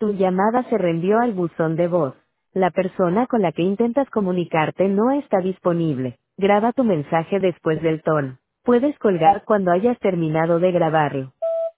Tu llamada se reenvió al buzón de voz. La persona con la que intentas comunicarte no está disponible. Graba tu mensaje después del tono. Puedes colgar cuando hayas terminado de grabarlo.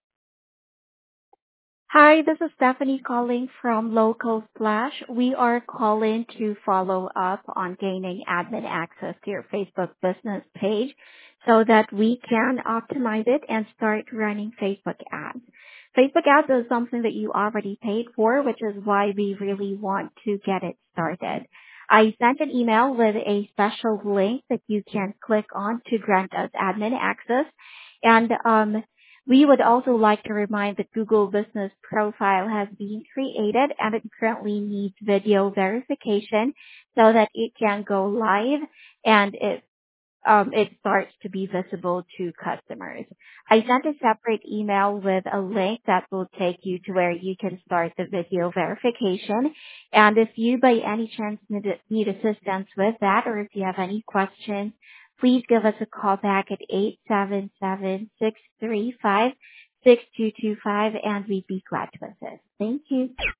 Hi, this is Stephanie calling from Local Splash. We are calling to follow up on gaining admin access to your Facebook business page so that we can optimize it and start running Facebook ads. Facebook ads is something that you already paid for, which is why we really want to get it started. I sent an email with a special link that you can click on to grant us admin access. And we would also like to remind that Google Business Profile has been created and it currently needs video verification so that it can go live and it starts to be visible to customers. I sent a separate email with a link that will take you to where you can start the video verification. And if you by any chance need assistance with that, or if you have any questions, please give us a call back at 877-635-6225 and we'd be glad to assist. Thank you.